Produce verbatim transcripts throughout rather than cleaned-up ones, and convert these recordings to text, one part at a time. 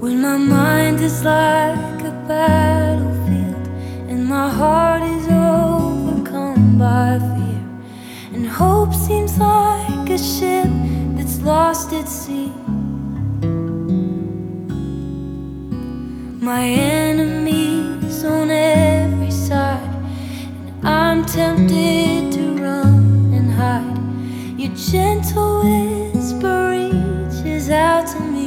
When my mind is like a battlefield and my heart is overcome by fear, and hope seems like a ship that's lost at sea. My enemies on every side, and I'm tempted to run and hide. Your gentle whisper reaches out to me.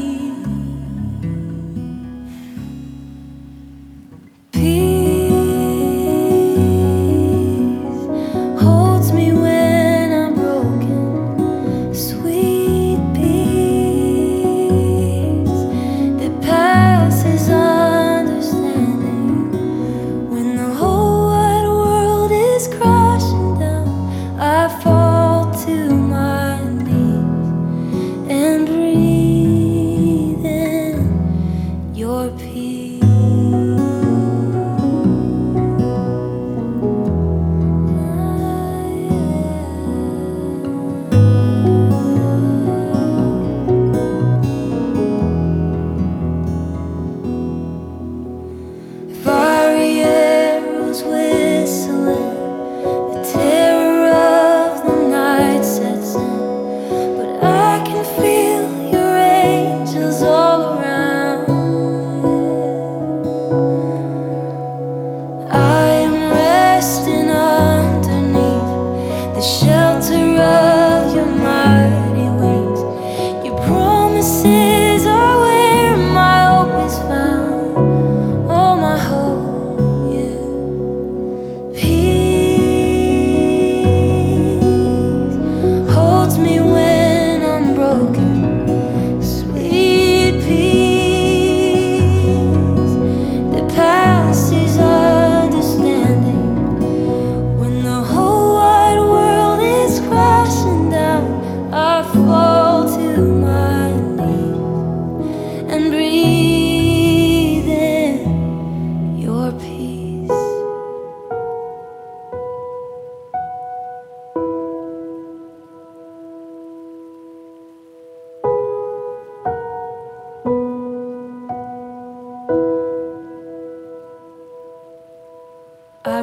I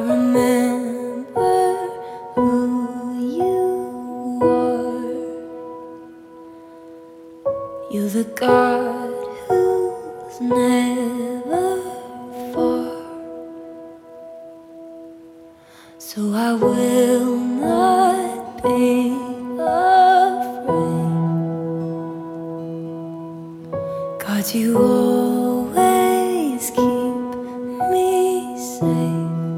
remember who you are. You're the God who's never far. So I will not be afraid. God, you always keep me safe.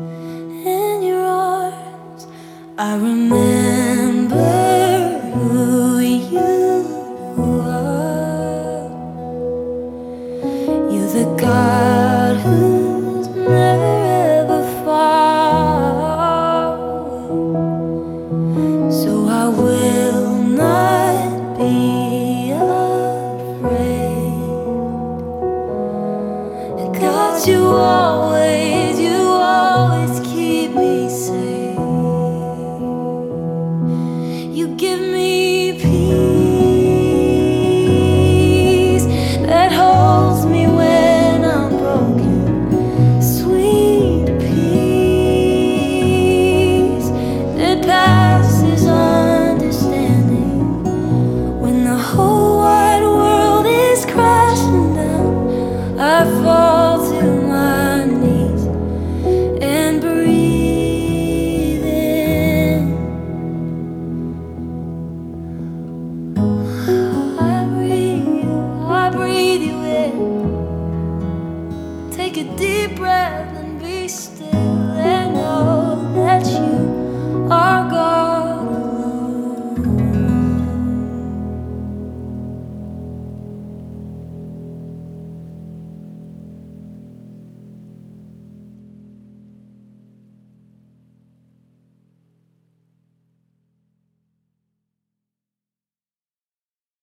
I remember who you are. You're the God who's never ever far. So I will not be afraid. God, you always